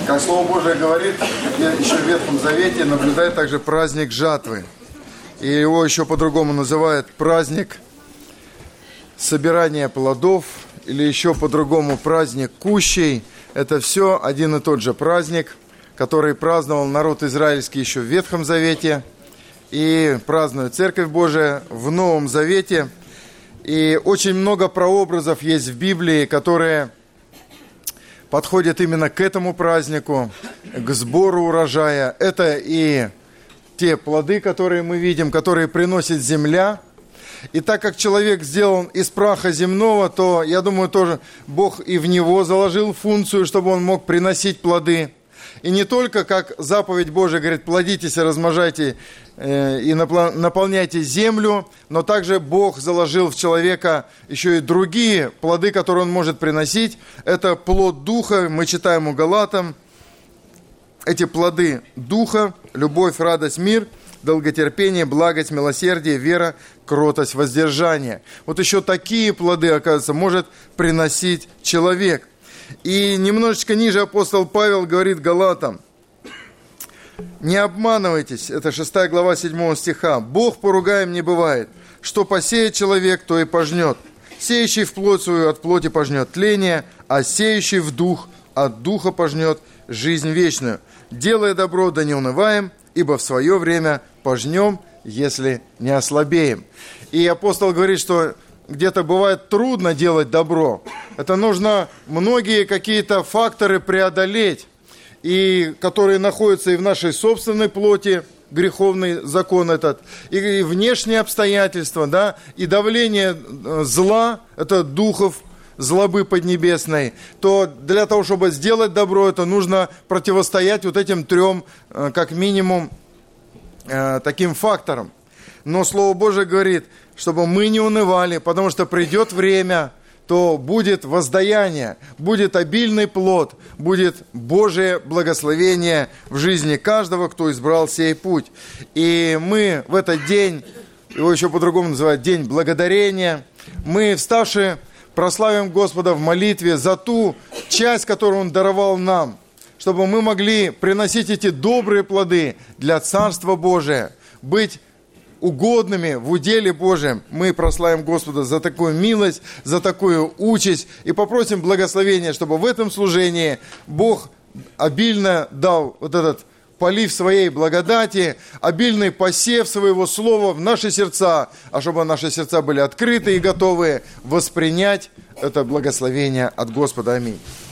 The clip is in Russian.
Как Слово Божие говорит, еще в Ветхом Завете наблюдает также праздник жатвы. И его еще по-другому называют праздник собирания плодов, или еще по-другому праздник кущей. Это все один и тот же праздник, который праздновал народ израильский еще в Ветхом Завете и празднует Церковь Божия в Новом Завете. И очень много прообразов есть в Библии, которые подходят именно к этому празднику, к сбору урожая. Это и те плоды, которые мы видим, которые приносит земля. И так как человек сделан из праха земного, то, я думаю, тоже Бог и в него заложил функцию, чтобы он мог приносить плоды. И не только, как заповедь Божия говорит, плодитесь, размножайте и наполняйте землю, но также Бог заложил в человека еще и другие плоды, которые он может приносить. Это плод Духа, мы читаем у Галатам. Эти плоды Духа, любовь, радость, мир, долготерпение, благость, милосердие, вера, кротость, воздержание. Вот еще такие плоды, оказывается, может приносить человек. И немножечко ниже апостол Павел говорит Галатам: не обманывайтесь, это 6 глава 7 стиха. Бог поругаем не бывает. Что посеет человек, то и пожнет. Сеющий в плоть свою от плоти пожнет тление, а сеющий в дух от духа пожнет жизнь вечную. Делая добро, да не унываем, ибо в свое время пожнем, если не ослабеем. И апостол говорит, что где-то бывает трудно делать добро. Это нужно многие какие-то факторы преодолеть, и которые находятся и в нашей собственной плоти, греховный закон этот, и внешние обстоятельства, да, и давление зла, это духов злобы поднебесной, то для того, чтобы сделать добро, это нужно противостоять вот этим трем, как минимум, таким факторам. Но Слово Божие говорит, чтобы мы не унывали, потому что придет время, то будет воздаяние, будет обильный плод, будет Божие благословение в жизни каждого, кто избрал сей путь. И мы в этот день, его еще по-другому называют День Благодарения, мы, вставши, прославим Господа в молитве за ту часть, которую Он даровал нам, чтобы мы могли приносить эти добрые плоды для Царства Божия, быть угодными в уделе Божьем. Мы прославим Господа за такую милость, за такую участь и попросим благословения, чтобы в этом служении Бог обильно дал вот этот полив своей благодати, обильный посев своего слова в наши сердца, а чтобы наши сердца были открыты и готовы воспринять это благословение от Господа. Аминь.